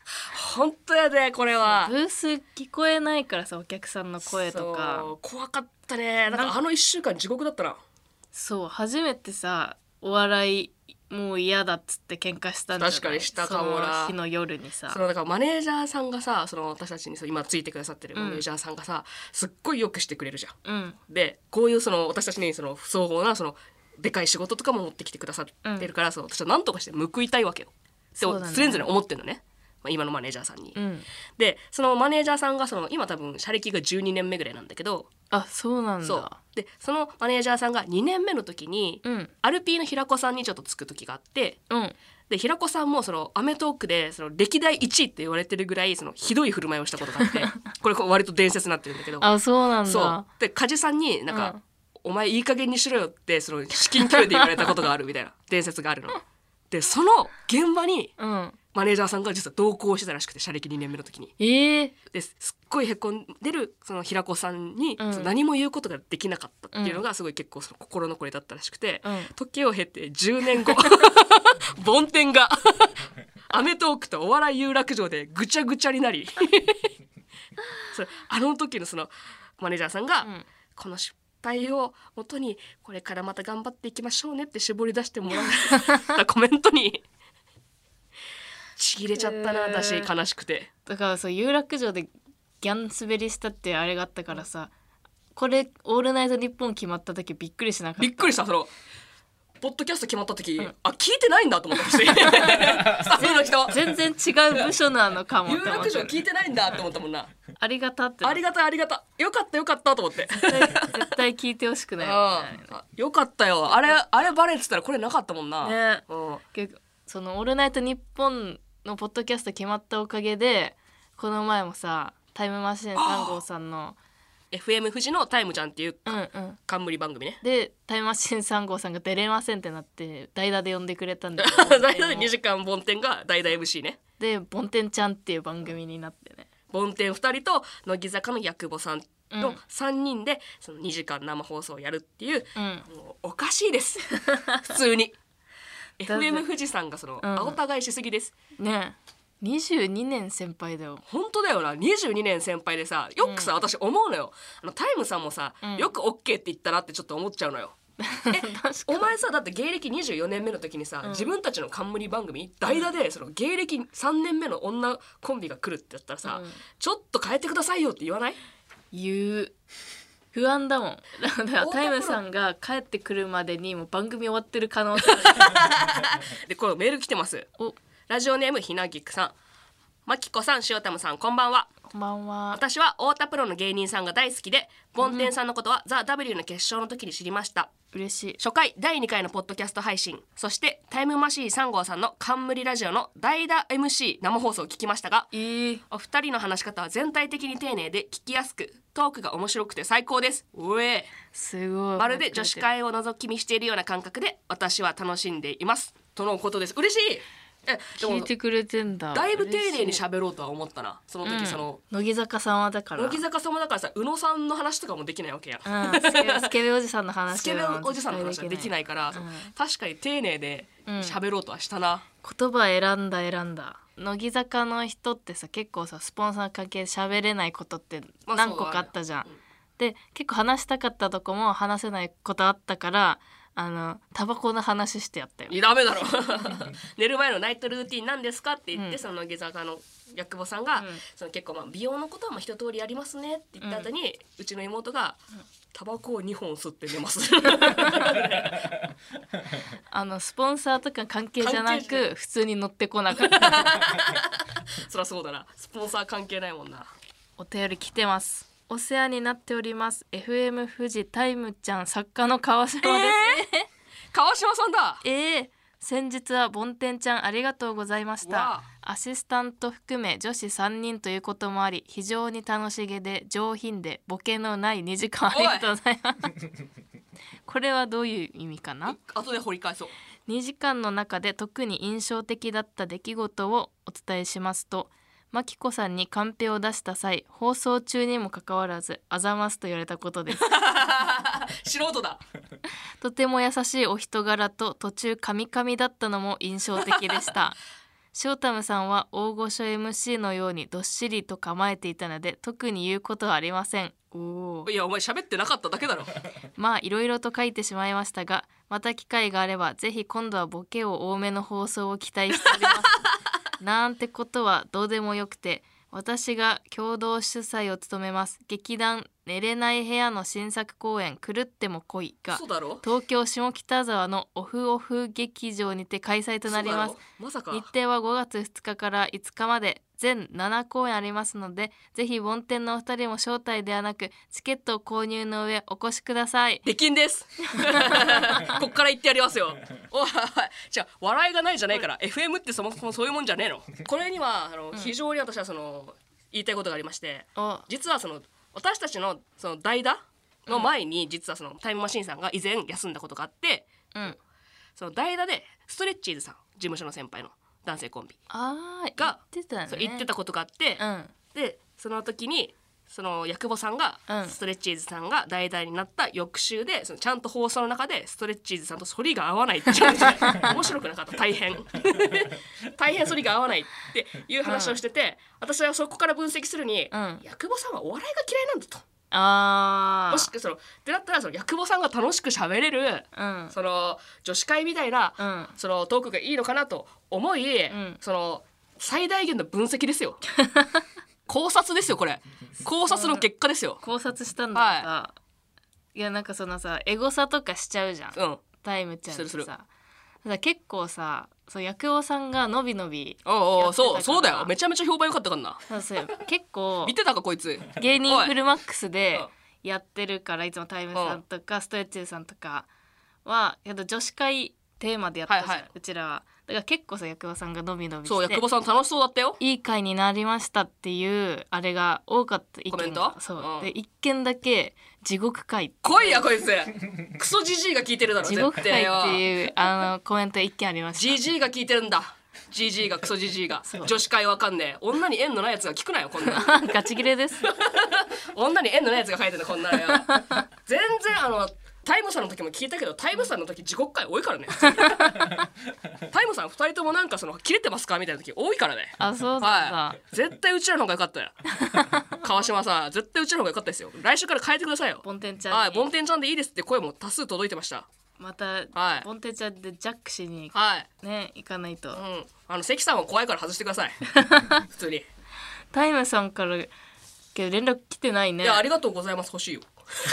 本当やでこれは。 ブース聞こえないからさ、お客さんの声とか。 そう怖かったね。なんかあのいっしゅうかん地獄だったな。 そう初めてさお笑いもう嫌だっつって喧嘩したんじゃない。 確かにしたかもな。 その日の夜にさ、 そのだからマネージャーさんがさ、その私たちにそう今ついてくださってるマネージャーさんがさ、うん、すっごいよくしてくれるじゃん、うん、でこういうその私たちにその不相応なそのでかい仕事とかも持ってきてくださってるから、うん、その私は何とかして報いたいわけよって常々思ってるのね、まあ、今のマネージャーさんに、うん、でそのマネージャーさんがその今多分社歴がじゅうにねんめぐらいなんだけど、 あそうなんだ。 そうでそのマネージャーさんがにねんめの時に、うん、アルピーの平子さんにちょっとつく時があって、うん、で平子さんもそのアメトーークでその歴代いちいって言われてるぐらいそのひどい振る舞いをしたことがあってこれ割と伝説になってるんだけどあそうなんだ。 そうで梶さんになんか、うん、お前いい加減にしろよってその至近距離で言われたことがあるみたいな伝説があるのでその現場に、うんマネージャーさんが実は同行してたらしくて、社歴にねんめの時に、えー、ですっごいへこんでるその平子さんに、うん、何も言うことができなかったっていうのがすごい結構その心残りだったらしくて、うん、時を経てじゅうねんご梵天がアメトーークとお笑い有楽町でぐちゃぐちゃになりそれあの時のそのマネージャーさんが、うん、この失敗を元にこれからまた頑張っていきましょうねって絞り出してもらったコメントにちぎれちゃったな、私悲しくて。 だからそう有楽町でギャン滑りしたってあれがあったからさ、これオールナイトニッポン決まった時びっくりしなかった？ びっくりした。そのポッドキャスト決まった時、うん、あ聞いてないんだと思ったしスタッフの人全然違う部署なのかも有楽町聞いてないんだって思ったもんな。 ありがたってありがたありがたよかったよかったと思って絶対、絶対聞いてほしくないよ、ね、 あよかったよ。あれあれバレてたらこれなかったもんな、ねうん、結構そのオールナイトニッポンのポッドキャスト決まったおかげでこの前もさタイムマシーンさん号さんのエフエム 富士のタイムちゃんっていう、うんうん、冠番組ねでタイムマシーンさん号さんが出れませんってなって代打で呼んでくれたんだ代打でにじかん梵天が代打 エムシー ねで梵天ちゃんっていう番組になってね梵天ふたりと乃木坂の矢久保さんのさんにんでそのにじかん生放送をやるっていう、うん、もうおかしいです普通にエフエム 富士山がその、うん、青互いしすぎですね。にじゅうにねん先輩だよ。 本当だよな。にじゅうにねん先輩でさよくさ、うん、私思うのよ。あのタイムさんもさ、うん、よく オーケー って言ったなってちょっと思っちゃうのよえお前さだって芸歴にじゅうよねんめの時にさ、うん、自分たちの冠番組代打でその芸歴さんねんめの女コンビが来るってやったらさ、うん、ちょっと変えてくださいよって言わない？ 言う。不安だもん。だからタイムさんが帰ってくるまでにもう番組終わってる可能性でこれメール来てます。おラジオネームひなぎくさん、まきこさん、しおたむさん、こんばんは。 こんばんは。 私は太田プロの芸人さんが大好きで、梵天さんのことは、うん、ザ・ W の決勝の時に知りました。 嬉しい。 初回だいにかいのポッドキャスト配信、そしてタイムマシーンさん号さんの冠ラジオの代打 エムシー 生放送を聞きましたが、えー、お二人の話し方は全体的に丁寧で聞きやすく、トークが面白くて最高です。うえすごい。 まるで女子会を覗き見しているような感覚で私は楽しんでいますとのことです。嬉しい。 えでも聞いてくれてんだ。 だいぶ丁寧に喋ろうとは思ったな。その時、うん、その乃木坂様だから乃木坂様だからさ、宇野さんの話とかもできないわけや、 うん、スケ, スケベおじさんの話スケベおじさんの話はできないから、うん、確かに丁寧で喋ろうとはしたな、 うん、言葉選んだ選んだ。乃木坂の人ってさ結構さスポンサー関係で喋れないことって何個かあったじゃん、まあうん、で結構話したかったとこも話せないことあったからあのタバコの話してやったよ。 ダメだろ寝る前のナイトルーティンなんですかって言って、うん、その乃木坂の矢久保さんが、うん、その結構まあ美容のことはまあ一通りやりますねって言った後に、うん、うちの妹が、うん、タバコをにほん吸って寝ますあのスポンサーとか関係じゃなく普通に乗ってこなかったそりゃそうだな、スポンサー関係ないもんな。 お便り来てます。お世話になっております エフエム 富士タイムちゃん作家の川島です、えー、川島さんだ。 えー、先日は梵天ちゃんありがとうございました。アシスタント含め女子さんにんということもあり非常に楽しげで上品でボケのないにじかんありがとうございますこれはどういう意味かな。 後で掘り返そう。 にじかんの中で特に印象的だった出来事をお伝えしますと、まきこさんにカンペを出した際放送中にもかかわらずあざますと言われたことです素人だとても優しいお人柄と途中カミカミだったのも印象的でしたショータムさんは大御所 エムシー のようにどっしりと構えていたので特に言うことはありません。おいやお前喋ってなかっただけだろ。 まあいろいろと書いてしまいましたが、また機会があればぜひ今度はボケを多めの放送を期待しておりますなんてことはどうでもよくて、私が共同主催を務めます劇団寝れない部屋の新作公演狂っても恋がそうだろ。 東京下北沢のオフオフ劇場にて開催となります。 まさか。 日程はごがつふつかからいつかまで全なな公演ありますので、ぜひ梵天のお二人も招待ではなくチケットを購入の上お越しください。 出禁ですこっから言ってやりますよ。おいじゃあ笑いがないじゃないから、エフエム ってそもそもそういうもんじゃねえの。これにはあの、うん、非常に私はその言いたいことがありまして、実はその私たちのその代打の前に、実はそのタイムマシーンさんが以前休んだことがあって、うん、その代打でストレッチーズさん、事務所の先輩の男性コンビが言ってたね、そう言ってたことがあって、うん、でその時にそのヤクボさんが、うん、ストレッチーズさんが代打になった翌週でそのちゃんと放送の中でストレッチーズさんと反りが合わないって言うんですね面白くなかった。大変大変反りが合わないっていう話をしてて、うん、私はそこから分析するに、うん、ヤクボさんはお笑いが嫌いなんだと。 あもしそのってなったらそのヤクボさんが楽しく喋れる、うん、その女子会みたいな、うん、そのトークがいいのかなと思い、うん、その最大限の分析ですよ考察ですよ、これ考察の結果ですよ。 考察したんだった、はい、いやなんかそのさエゴサとかしちゃうじゃん、うん、タイムちゃんってさ、するするだ結構さ、そうヤクオさんがのびのびおうそうそうだよ、めちゃめちゃ評判良かったからな。 そうそう結構見てたかこいつ芸人フルマックスでやってるから、いつもタイムさんとかストレッチーさんとかは女子会テーマでやったじゃん、はいはい、うちらはだから結構さヤクボさんがのびのびして、 そうヤクボさん楽しそうだったよ、 いい回になりましたっていうあれが多かった意見が、コメントそう、うん、で一件だけ地獄回来いやこいつクソジジイが聞いてるだろ地獄回っていうあのコメント一件ありました。 ジジイが聞いてるんだ、ジジイがクソジジイが女子会わかんねえ女に縁のないやつが聞くなよこんなガチギレです女に縁のないやつが書いてるのこんなのよ全然あのタイムさんの時も聞いたけど、タイムさんの時地獄回多いからねタイムさんふたりともなんかその切れてますかみたいな時多いからね。 あ、そうだ、 はい、絶対うちらの方が良かったよ川島さん絶対うちらの方が良かったですよ。来週から変えてくださいよ。 ボンテンちゃんはい、ボンテンちゃんでいいですって声も多数届いてました。 また、はい、ボンテンちゃんでジャックしに、 はい、 ね行かないと、うん、 あの関さんは怖いから外してください普通に。 タイムさんからけど連絡来てないね。 いやありがとうございます、欲しいよ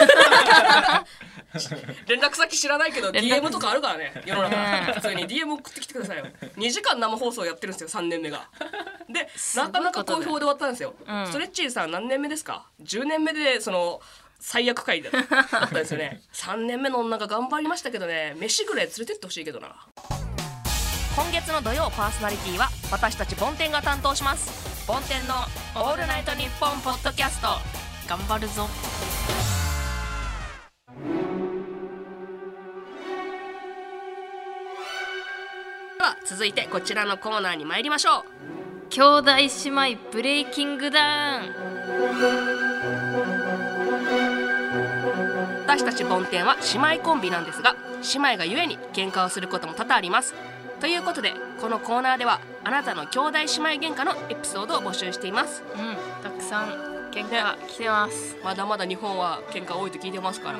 連絡先知らないけど ディーエム とかあるからね世の中普通に ディーエム 送ってきてくださいよ。にじかん生放送やってるんですよさんねんめがでなかなか好評で終わったんですよ、うん、ストレッチーズさん何年目ですか。じゅうねんめでその最悪回だったんですよねさんねんめの女が頑張りましたけどね、飯ぐらい連れてってほしいけどな。今月の土曜パーソナリティは私たちボンテンが担当します。ボンテンのオールナイトニッポンポッドキャスト、 頑張るぞ。 では続いてこちらのコーナーに参りましょう。 兄弟姉妹ブレイキングダウン。 私たちボンテンは姉妹コンビなんですが、姉妹がゆえに喧嘩をすることも多々あります。ということでこのコーナーではあなたの兄弟姉妹喧嘩のエピソードを募集しています。 うん、たくさん喧嘩来てます。 まだまだ日本は喧嘩多いと聞いてますから、うん、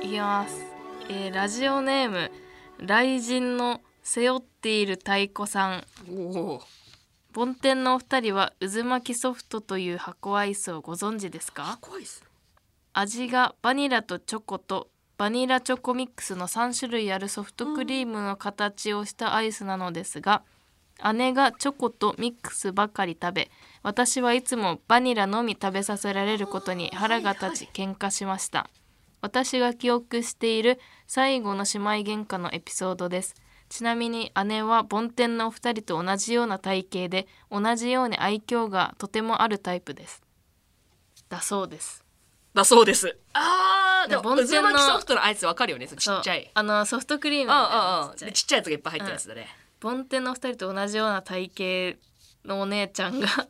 いきます、えー、ラジオネーム雷神の背負っている太鼓さん。おボンテンのお二人は渦巻きソフトという箱アイスをご存知ですか。 箱アイス、 味がバニラとチョコとバニラチョコミックスのさん種類あるソフトクリームの形をしたアイスなのですが、姉がチョコとミックスばかり食べ、私はいつもバニラのみ食べさせられることに腹が立ち喧嘩しました。私が記憶している最後の姉妹喧嘩のエピソードです。ちなみに姉はボンテンのお二人と同じような体型で、同じように愛嬌がとてもあるタイプです。だそうです。 だそうです。あーでもボンテンの渦巻きソフトのアイスわかるよね、ちっちゃいあのソフトクリームみたいなちっちゃいやつがいっぱい入ってるやつだね、 うん、ボンテンのお二人と同じような体型のお姉ちゃんが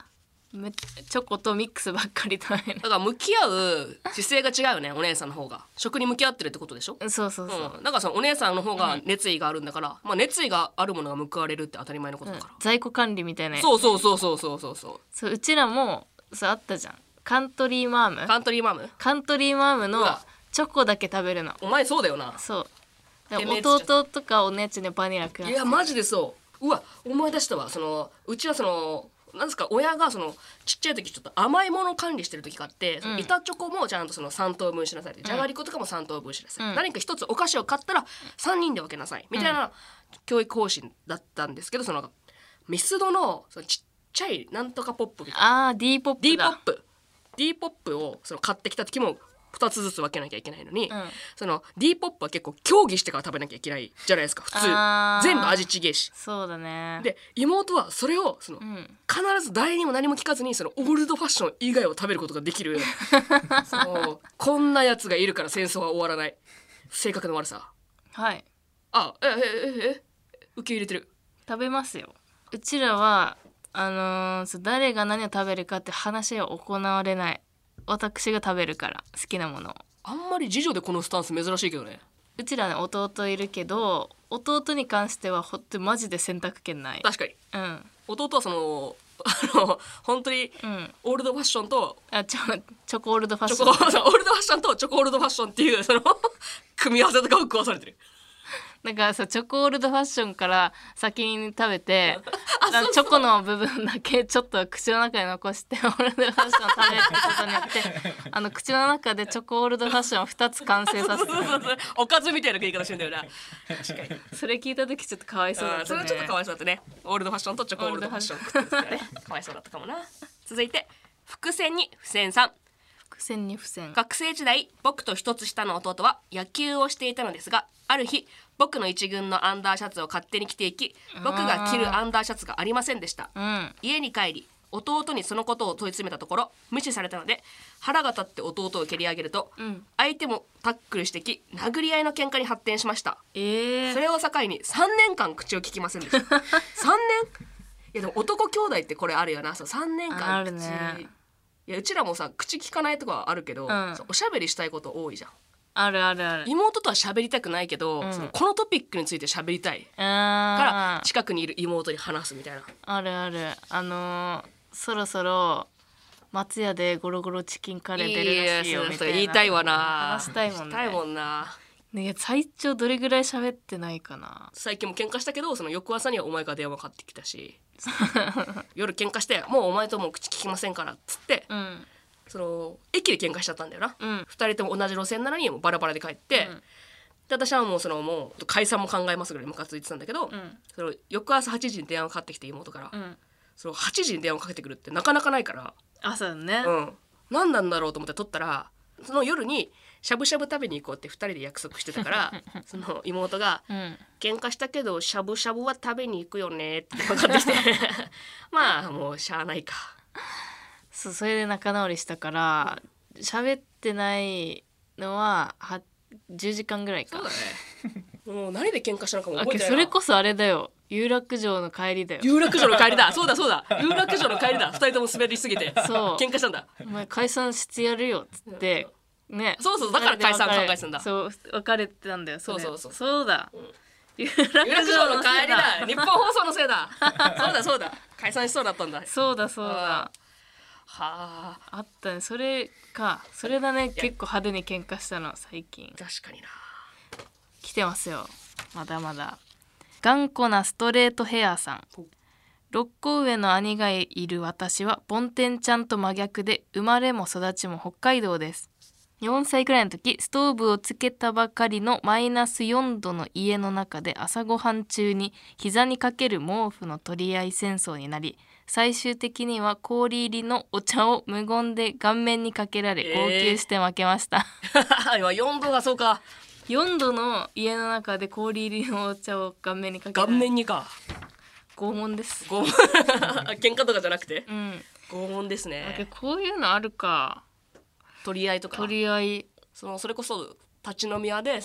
めチョコとミックスばっかり食べるだから向き合う姿勢が違うよねお姉さんの方が食に向き合ってるってことでしょ。 そうそうそう、 うん、だからそのお姉さんの方が熱意があるんだから、まあ、熱意があるものが報われるって当たり前のことだから、 うん在庫管理みたいなそうそうそうそうそうそうそうそううちらもそうあったじゃんカントリーマームカントリーマムカントリーマームのうわチョコだけ食べるのお前そうだよな。 そうだからてめえつっちゃ弟とかお姉ちゃんにバニラ食わせいやマジでそううわ思い出したわそのうちはそのなんですか親がそのちっちゃい時ちょっと甘いものを管理してる時があって、その板チョコもちゃんとそのさん等分しなさい、うん、じゃがりことかもさん等分しなさい、うん、何か一つお菓子を買ったらさんにんで分けなさいみたいな教育方針だったんですけど、そのミスドのそのちっちゃいなんとかポップみたいなあー D ポップ D ポだップ D ポップをその買ってきた時もふたつずつ分けなきゃいけないのに、うん、その D ポップは結構協議してから食べなきゃいけないじゃないですか普通全部味ちげえし。 そうだねで妹はそれをその、うん、必ず誰にも何も聞かずにそのオールドファッション以外を食べることができるそのこんなやつがいるから戦争は終わらない性格の悪さ。 はいあええええ受け入れてる。 食べますよ。うちらはあのー、そう誰が何を食べるかって話は行われない。私が食べるから好きなものを。 あんまり次女でこのスタンス珍しいけどね。 うちらね弟いるけど弟に関してはほってマジで選択権ない。 確かに、 うん、 弟はそのあの本当にオールドファッションと、 うん、あちょチョコオールドファッションチョコオールドファッションとチョコオールドファッションっていうその組み合わせとかを食わされてる。 だからさチョコオールドファッションから先に食べてあのチョコの部分だけちょっと口の中に残してオールドファッションを食べることによってあの口の中でチョコオールドファッションをふたつ完成させておかずみたいな食い方してんだよな。確かにそれ聞いた時ちょっとかわいそうだったね。 それはちょっとかわいそうだったね。オールドファッションとチョコオールドファッションかわいそうだったかもな。続いて伏線に付箋さん。 伏線に付箋。 学生時代僕と一つ下の弟は野球をしていたのですが、ある日僕の一軍のアンダーシャツを勝手に着ていき僕が着るアンダーシャツがありませんでした、うん、家に帰り弟にそのことを問い詰めたところ無視されたので腹が立って弟を蹴り上げると、うん、相手もタックルしてき殴り合いの喧嘩に発展しました、えー、それを境にさんねんかん口を聞きませんでしたさんねんいやでも男兄弟ってこれあるよな。そうさんねんかん口、ね、いやうちらもさ口聞かないとかはあるけど、うん、おしゃべりしたいこと多いじゃん。 あるあるある。 妹とは喋りたくないけど、うん、そのこのトピックについて喋りたいから近くにいる妹に話すみたいな。 あるある。あのー、そろそろ松屋でゴロゴロチキンカレー出るらしいよみたいな。 言いたいわな。 話したいもんね。 したいもんな。 ね、最長どれぐらい喋ってないかな。 最近も喧嘩したけどその翌朝にはお前から電話かかってきたし夜喧嘩してもうお前とも口聞きませんからっつって、うん、その駅で喧嘩しちゃったんだよな、うん、ふたりとも同じ路線なのにもうバラバラで帰って、うん、で私はもうそのもう解散も考えますぐらいムカついてたんだけど、うん、その翌朝はちじに電話かかってきて妹から、うん、そのはちじに電話かけてくるってなかなかないから朝だね、 うん、何なんだろうと思って取ったらその夜にしゃぶしゃぶ食べに行こうってふたりで約束してたからその妹が、うん、喧嘩したけどしゃぶしゃぶは食べに行くよねって分かってきてまあもうしゃあないか。 そうそれで仲直りしたから喋ってないのははじゅうじかんぐらいか。 そうだねもう何で喧嘩したのかも覚えてないな。 それこそあれだよ有楽町の帰りだよ。 有楽町の帰りだそうだそうだ有楽町の帰りだふたりとも滑りすぎてそう喧嘩したんだ。 お前解散してやるよっつってね、 そうそうだから解散考えてたんだ。 そう別れてたんだよ。そそうそうそうそうだ、うん、 有楽町の帰りだ日本放送のせいだそうだそうだ解散しそうだったんだ。 そうだそうだはああったね。それかそれだね。結構派手に喧嘩したの最近。 確かにな。 来てますよまだまだ。頑固なストレートヘアさん。ろっこ上の兄がいる私はボンテンちゃんと真逆で生まれも育ちも北海道です。よんさいくらいの時ストーブをつけたばかりのマイナスよんどの家の中で朝ごはん中に膝にかける毛布の取り合い戦争になり最終的には氷入りのお茶を無言で顔面にかけられ号泣して負けました、 えー、よんどがそうかよんどの家の中で氷入りのお茶を顔面にかけられ顔面にか拷問です。 拷問喧嘩とかじゃなくて、うん、拷問ですね。 こういうのあるか。 取り合いとか取り合いそのそれこそ立ち飲み屋でその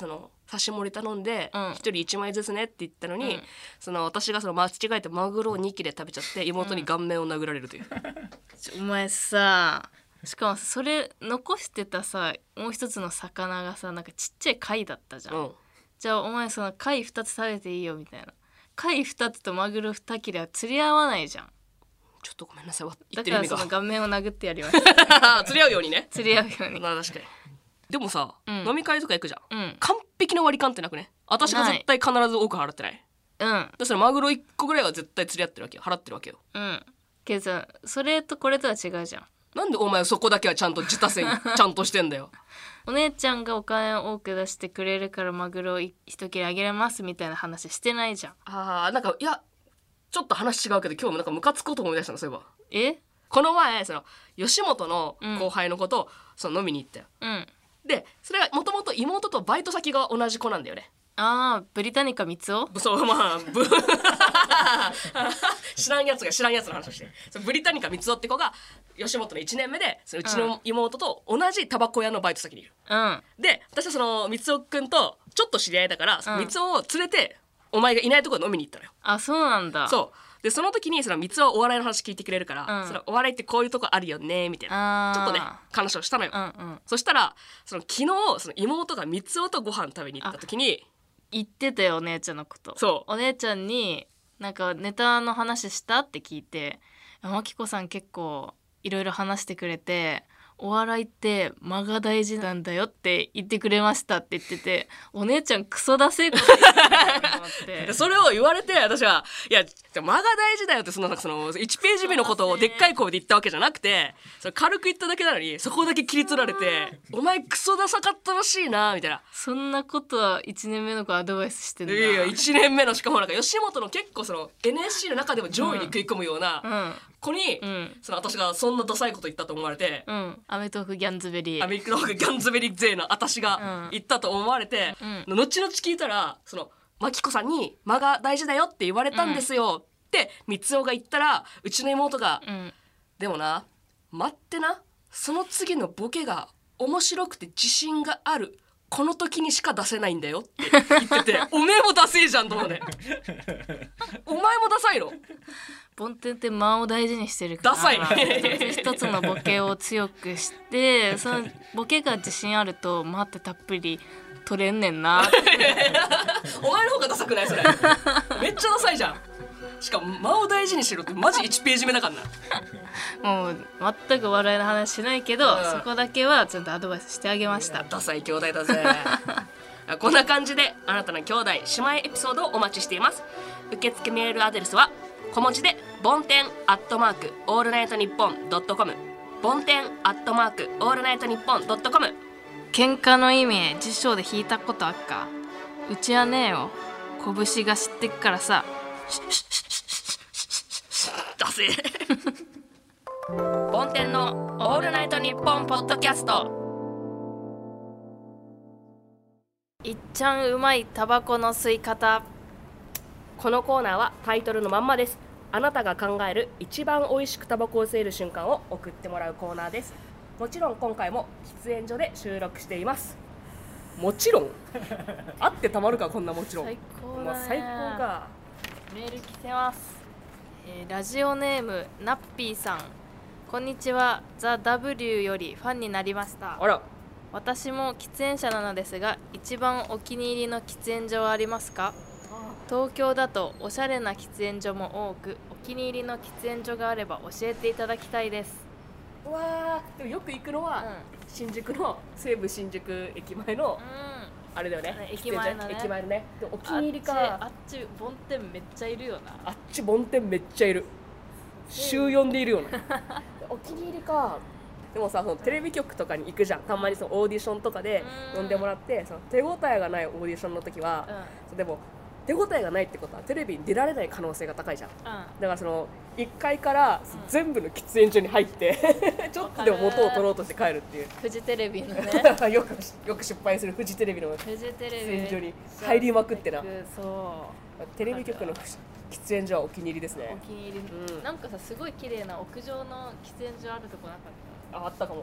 刺し盛り頼んでうん一人いちまいずつねって言ったのに、 うんその私がその間違えてマグロをにきで食べちゃって妹に顔面を殴られるという、 お前さしかもそれ残してたさもう一つの魚がさなんかちっちゃい貝だったじゃん、 うん、 じゃあお前その貝ふたつ食べていいよみたいな。貝ふたつとマグロに切れは釣り合わないじゃん。 ちょっとごめんなさい言だってる意味がからその顔面を殴ってやりました釣り合うようにね釣り合うように。 まあ確かに。でもさ、 うん飲み会とか行くじゃん、 うん完璧な割り勘ってなくね。私が絶対必ず多く払ってない。 うんだからマグロいっこぐらいは絶対釣り合ってるわけよ、払ってるわけよ。 うんけどさそれとこれとは違うじゃん。 なんでお前そこだけはちゃんと自他戦ちゃんとしてんだよ。 お姉ちゃんがお金を多く出してくれるからマグロ一切れあげれますみたいな話してないじゃん。 あーなんかいやちょっと話違うけど今日もなんかムカつくこと思い出したの。そういえばえこの前その吉本の後輩の子と、その飲みに行ったよ。 うんでそれはもともと妹とバイト先が同じ子なんだよね。 あーブリタニカ三つおそうまあブ知らんやつが知らんやつの話をして、そのブリタニカ三つおって子が吉本のいちねんめでそのうちの妹と同じタバコ屋のバイト先にいる。 うんで私はその三つおくんとちょっと知り合いだから、そのうん三つおを連れてお前がいないところに飲みに行ったのよ。 あそうなんだ。 そうでその時にその三つおお笑いの話聞いてくれるから、 うんそのお笑いってこういうとこあるよねみたいなあーちょっとね話をしたのよ。 うんうんそしたらその昨日その妹が三つおとご飯食べに行った時に言ってたよお姉ちゃんのこと。 そうお姉ちゃんになんかネタの話したって聞いて、マキコさん結構いろいろ話してくれてお笑いって間が大事なんだよって言ってくれましたって言ってて、お姉ちゃんクソだせえこと言ってたなと思ってでそれを言われて私はいや間が大事だよってそのなんかそのいちページ目のことをでっかい声で言ったわけじゃなくて、それ軽く言っただけなのにそこだけ切り取られてお前クソダサかったらしいなみたいな。 そんなことはいちねんめの子アドバイスしてんだ。 いやいやいちねんめのしかもなんか吉本の結構その エヌエスシー の中でも上位に食い込むような子に、 うんうんその私がそんなダサいこと言ったと思われて、 うんアメトークギャンズベリーアメリカのガンズベリー勢の私が言ったと思われて、 う後々聞いたらそのマキコさんに間が大事だよって言われたんですよって三つおが言ったら、うちの妹が、 うんでもな待ってな、その次のボケが面白くて自信があるこの時にしか出せないんだよって言ってておめえもダセえじゃんと思うねお前もダサいの。 ボンテンって間を大事にしてるからダサい一つ一つのボケを強くしてそのボケが自信あると間ってたっぷり取れんねんなお前の方がダサくないそれめっちゃダサいじゃん。しかも間を大事にしろってマジいちページ目だからな。 もう全く笑いの話しないけど、 うんそこだけはちゃんとアドバイスしてあげました。 ダサい兄弟だぜこんな感じであなたの兄弟姉妹エピソードをお待ちしています。受付メールアドレスは小文字でボンテンアットマークオールナイトニッポンドットコムボンテンアットマークオールナイトニッポンドットコム。 喧嘩の意味辞書で引いたことあっか。うちはねえよ、拳が知ってっからさ。 ダセボンテンのオールナイトニッポンポッドキャスト。 いっちゃんうまいタバコの吸い方。 このコーナーはタイトルのまんまです。あなたが考える一番美味しくタバコを吸える瞬間を送ってもらうコーナーです。もちろん今回も喫煙所で収録しています。もちろんあってたまるかこんなもちろん。 最高だね。 まあ、最高か。 メール来てます、えーラジオネームナッピーさん、こんにちは。ザ・ W よりファンになりました。 あら私も喫煙者なのですが、一番お気に入りの喫煙所はありますか？東京だとおしゃれな喫煙所も多く、お気に入りの喫煙所があれば教えていただきたいです。 うわー、でもよく行くのは、 うん新宿の西武新宿駅前のあれだよね、 ね駅前のね駅前のね。でお気に入りあかっちあっちボンテンめっちゃいるよな。 あっち梵天めっちゃいる、週よんでいるよねお気に入りか。でもさ、そのテレビ局とかに行くじゃん、たまにそのオーディションとかでうん呼んでもらって、その手応えがないオーディションの時は、 うんでも手応えがないってことはテレビに出られない可能性が高いじゃん。 うんだからそのいっかいから全部の喫煙所に入ってちょっとでも元を取ろうとして帰るっていうフジテレビのねよくよく失敗するフジテレビのフジテレビ喫煙所に入りまくってな。 そうテレビ局の喫煙所はお気に入りですおね。 気に入り、 うんなんかさすごい綺麗な屋上の喫煙所あるとこなかっあ、あったかも。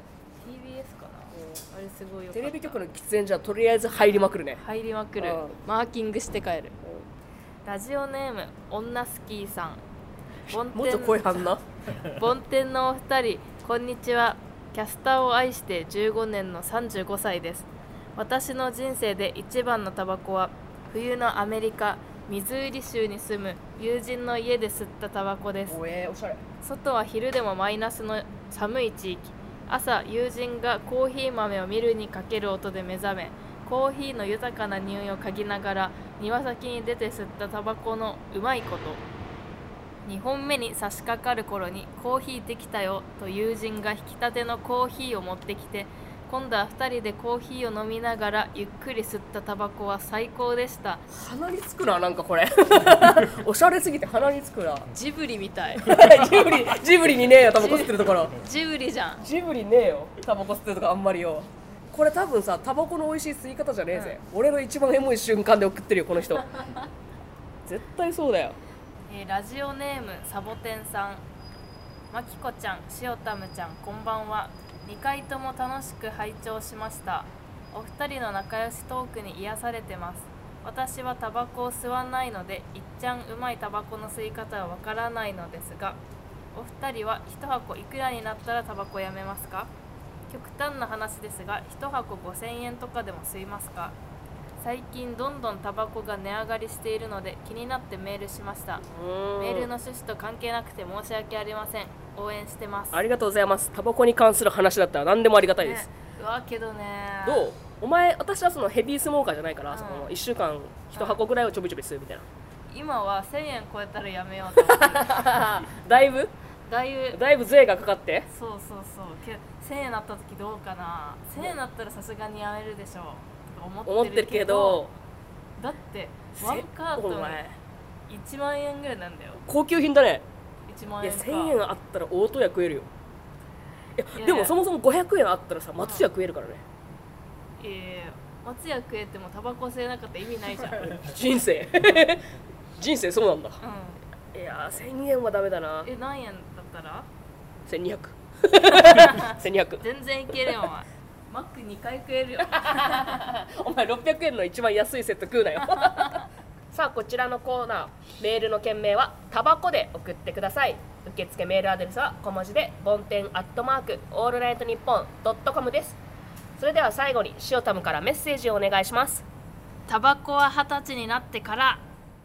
ティービーエス かな、あれすごいよかった。 テレビ局の喫煙所はとりあえず入りまくるね。 入りまくる、 うんマーキングして帰る。ラジオネーム女スキーさん。梵天もっと声張んな。 梵天のお二人、こんにちは。キャスターを愛してじゅうごねんのさんじゅうごさいです。私の人生で一番のタバコは冬のアメリカミズーリ州に住む友人の家で吸ったタバコです。 おえー、おしゃれ。 外は昼でもマイナスの寒い地域。朝友人がコーヒー豆をミルにかける音で目覚め、コーヒーの豊かな匂いを嗅ぎながら庭先に出て吸ったタバコのうまいこと。にほんめに差し掛かる頃にコーヒーできたよと友人が引き立てのコーヒーを持ってきて、今度はふたりでコーヒーを飲みながらゆっくり吸ったタバコは最高でした。 鼻につくな、なんかこれおしゃれすぎて鼻につくなジブリみたいジブリジブリにねえよタバコ吸ってるところ。 ジブリじゃん。 ジブリねえよタバコ吸ってるとこあんまりよ。これ多分さタバコの美味しい吸い方じゃねえぜ、うん、俺の一番エモい瞬間で送ってるよこの人絶対そうだよ。 えー、ラジオネームサボテンさん。まきこちゃん、しおたむちゃん、こんばんは。にかいとも楽しく拝聴しました。お二人の仲良しトークに癒されてます。私はタバコを吸わないのでいっちゃんうまいタバコの吸い方はわからないのですが、お二人はいち箱いくらになったらタバコやめますか？極端な話ですがいち箱ごせんえんとかでも吸いますか？最近どんどんタバコが値上がりしているので気になってメールしました。メールの趣旨と関係なくて申し訳ありません。応援してます。 ありがとうございます。タバコに関する話だったら何でもありがたいです、 ね、うわけどね。 どう？お前、私はそのヘビースモーカーじゃないから、うん、そのいっしゅうかんいち箱ぐらいをちょびちょび吸うみたいな。 今はせんえん超えたらやめようと思ってるだいぶだいぶだいぶ税がかかって。 そうそうそうけせんえんになった時どうかな。せんえんになったらさすがにやめるでしょうとか思ってるけど、だってワンカートンいちまんえんぐらいなんだよ。 高級品だね。 いちまんえんか。 いやせんえんあったら大戸屋食えるよ。いや、いやでもそもそもごひゃくえんあったらさ松屋食えるからね。 えー、松屋食えてもタバコ吸えなかったら意味ないじゃん人生人生そうなんだ、うん、いやせんえんはダメだな。 え何円だったらせんにひゃくせんにひゃく全然いけるよお前マックにかい食えるよお前ろっぴゃくえんの一番安いセット食うなよさあこちらのコーナーメールの件名はタバコで送ってください。受付メールアドレスは小文字でボンテンアットマークオールナイトニッポンドットコムです。それでは最後にしおたむからメッセージをお願いします。 タバコは二十歳になってから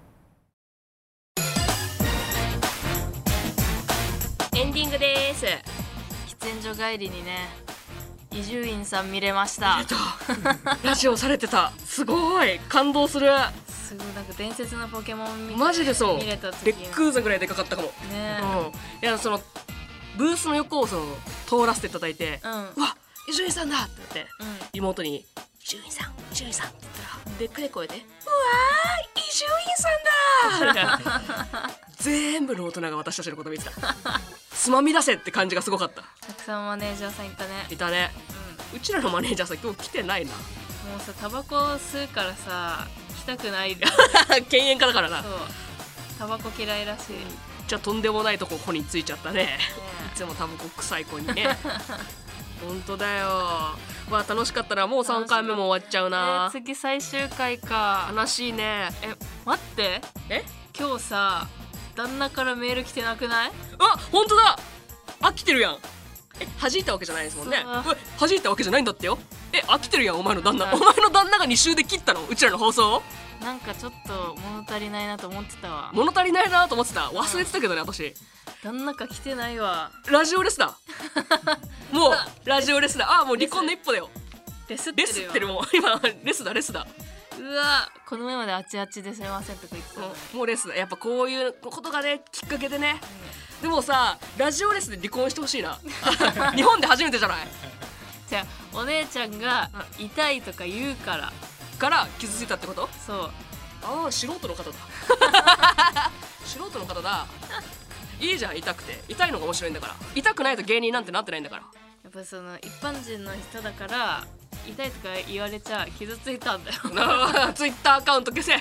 エンディングです。 喫煙所帰りにね伊集院さん見れました。 ラジオされてた。すごい感動する。 すごいなんか伝説のポケモン見マジでそう見れた時レックーザぐらいでかかったかもね、 うん、いやそのブースの横をその通らせていただいて、うん、うわ伊集院さんだって言って、うん、妹に伊集院さん伊集院さんって言ったら、うん、でっかい声でうわー伊集院さんだ全部の大人が私たちのこと見てたつまみ出せって感じがすごかった。 たくさんマネージャーさんいたね。 いたね、うん、うちらのマネージャーさん今日来てないな。もうさタバコ吸うからさ来たくない犬猿家だからな。そうタバコ嫌いらしい。 じゃあとんでもないとここについちゃったね、ねいつもタバコ臭い子にね本当だよ。わあ楽しかったな。もうさんかいめも終わっちゃうな、 えー、次最終回か。 悲しいね。 え待ってえ今日さ旦那からメール来てなくない？ あ本当だ。あ来てるやん。え弾いたわけじゃないですもんね。弾いたわけじゃないんだってよ。え飽きてるやんお前の旦那。お前の旦那がに週で切ったのうちらの放送。 なんかちょっと物足りないなと思ってたわ。 物足りないなと思ってた。忘れてたけどね私。 旦那か来てないわ。 ラジオレスだもうラジオレスだ。あもう離婚の一歩だよ。 レスってるよ。 レスってるもん今レスだレスだ。 うわこの前まであちあちですいませんとか言ってたのに。 もうレスだ。やっぱこういうことがねきっかけでね、うん、でもさラジオレスで離婚してほしいな日本で初めてじゃない。 じゃあお姉ちゃんが痛いとか言うからから傷ついたってこと？ そう。 ああ素人の方だ素人の方だいいじゃん痛くて。痛いのが面白いんだから。痛くないと芸人なんてなってないんだから。 やっぱその一般人の人だから痛いとか言われちゃ傷ついたんだよツイッターアカウント消せ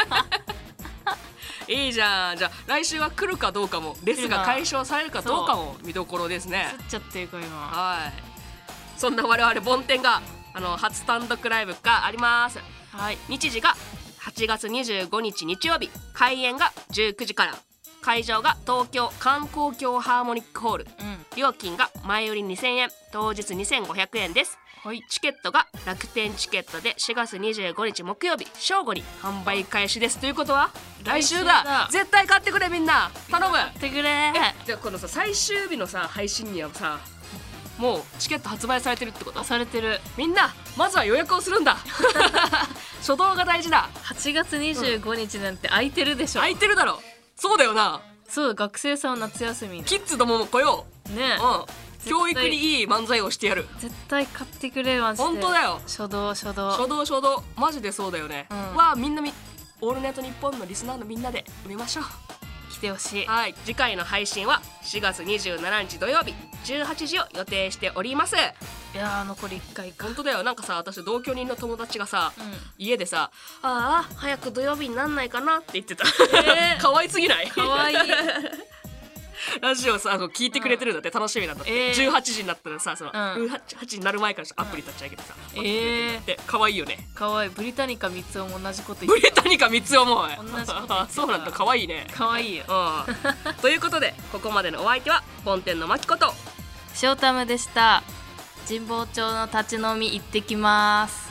いいじゃん。じゃあ来週は来るかどうかもレスが解消されるかどうかも見どころですね。 吸っちゃってるか今。 はいそんな我々ボンテンがあの初単独ライブがあります。 はい、 日時がはちがつにじゅうごにち日曜日、開演がじゅうくじから、会場が東京観光協ハーモニックホール、うん、料金が前売りにせんえん、当日にせんごひゃくえんです。はい、チケットが楽天チケットでしがつにじゅうごにち木曜日正午に販売開始です。ということは来週だ、来週だ、絶対買ってくれ、みんな頼む、買ってくれ。 じゃあこのさ最終日のさ配信にはさもうチケット発売されてるってこと？ されてる。 みんなまずは予約をするんだ初動が大事だ。 はちがつにじゅうごにちなんて空いてるでしょ、 うん、空いてるだろ。そうだよな。 そう、学生さんは夏休み、 キッズどもも来ようね。 うん、教育にいい漫才をしてやる。 絶対買ってくれ、マジで。 本当だよ。 初動初動初動初動マジでそうだよね、うん、わあみんなみオールナイトニッポンのリスナーのみんなで見ましょう。 来てほしい。 はい、次回の配信はしがつにじゅうしちにち土曜日じゅうはちじを予定しております。 いやー残りいっかいか。 本当だよ。なんかさ私同居人の友達がさ、うん、家でさああ早く土曜日になんないかなって言ってた、えー、可愛すぎない？ 可愛いラジオさあの聞いてくれてるんだって、楽しみなんだって、えー、じゅうはちじになったらさその、うん、はちじになる前からアプリ立ち上げてさ、うん、えー、で可愛いよね。 可愛い。ブリタニカ三つも同じこと言ってた。 ブリタニカ三つも同じこと言ってた。そうなんだ、可愛いね。 可愛いよ、 うん、ということでここまでのお相手はボンテンのマキコとショータムでした。神保町の立ち飲み行ってきます。